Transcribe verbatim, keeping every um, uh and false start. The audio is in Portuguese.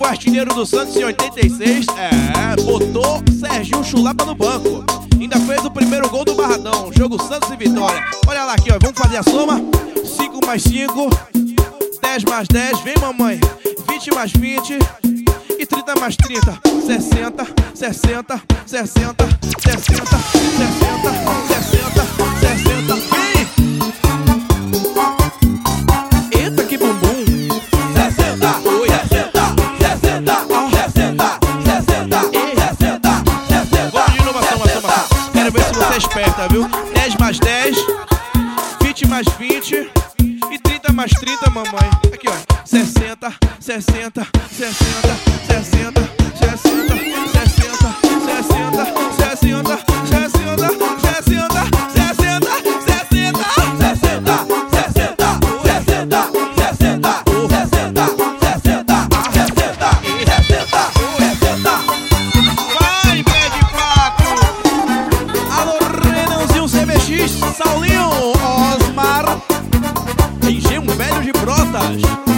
artilheiro do Santos em oitenta e seis. É, botou Serginho Chulapa no banco. Ainda fez o primeiro gol do Barradão. Jogo Santos e Vitória. Olha lá aqui, ó, vamos fazer a soma. Cinco mais cinco, dez mais dez, vem mamãe. Vinte mais vinte e trinta mais trinta. Sessenta, sessenta, sessenta, sessenta, sessenta, sessenta, sessenta. Vem! Eita, que bumbum! Sessenta, sessenta, sessenta, sessenta, sessenta, sessenta, sessenta. Vamos de novo a soma, soma. Quero ver se você é esperta, viu? Dez mais dez, vinte mais vinte e trinta mais trinta, mamãe. Aqui, ó. Sessenta, sessenta, sessenta, sessenta, sessenta, sessenta, sessenta, sessenta, sessenta, sessenta, sessenta, sessenta, sessenta, sessenta, sessenta, sessenta, sessenta, sessenta, sessenta. Vai, pé de paco! Alô, Renanzinho C B X, Saulinho, Osmar, Engenho Velho de Brotas.